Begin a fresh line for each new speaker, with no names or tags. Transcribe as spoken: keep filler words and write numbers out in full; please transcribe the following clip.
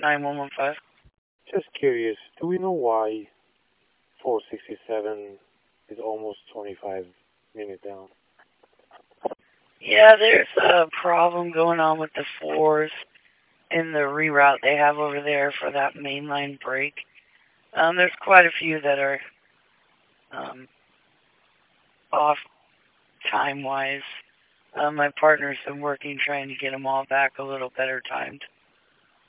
nine one one five.
Just curious, do we know why four sixty-seven is almost twenty-five minutes down?
Yeah, there's a problem going on with the fours in the reroute they have over there for that mainline break. Um, there's quite a few that are um, off time-wise. Uh, my partner's been working trying to get them all back a little better timed.